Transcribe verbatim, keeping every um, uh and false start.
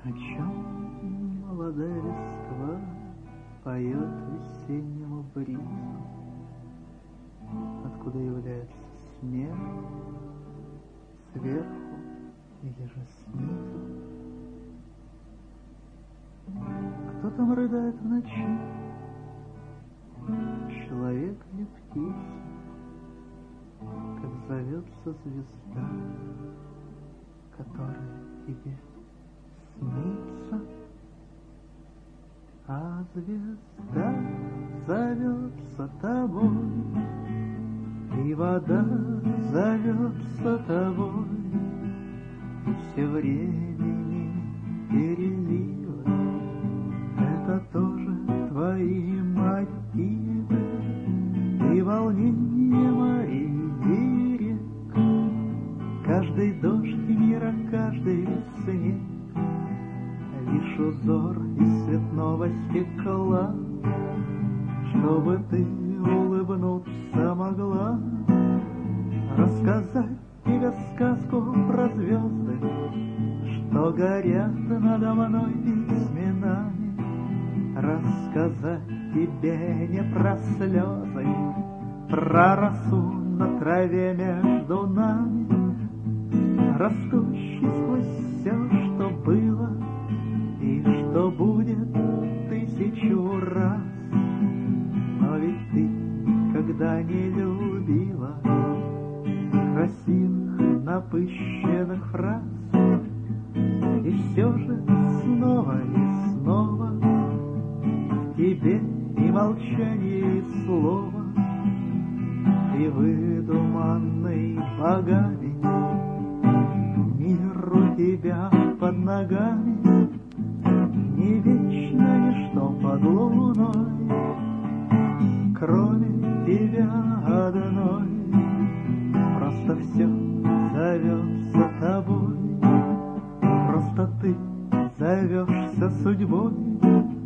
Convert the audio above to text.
О чем молодая листва поет весеннему бризу, откуда является смех сверху или же снизу. Кто там рыдает в ночи, человек или птица, как зовется звезда, которая тебе снится? А звезда зовется тобой, и вода зовется тобой, и все времени переливы — это тоже твои мотивы, и волнение морей и рек, каждый дождь мира, каждый снег — лишь узор из цветного стекла, чтобы ты улыбнуться могла. Рассказать тебе сказку про звезды, что горят надо мной письменами. Рассказать тебе не про слезы, про росу на траве между нами, растущий сквозь все, что было и что будет тысячу раз. Но ведь ты никогда не любила красивых напыщенных фраз, и все же снова и снова в тебе и молчание, и слово, и выдуманный богами мир у тебя под ногами. Не вечно ничто под луной, кроме тебя одной. Просто все зовется тобой, просто ты зовешься судьбой.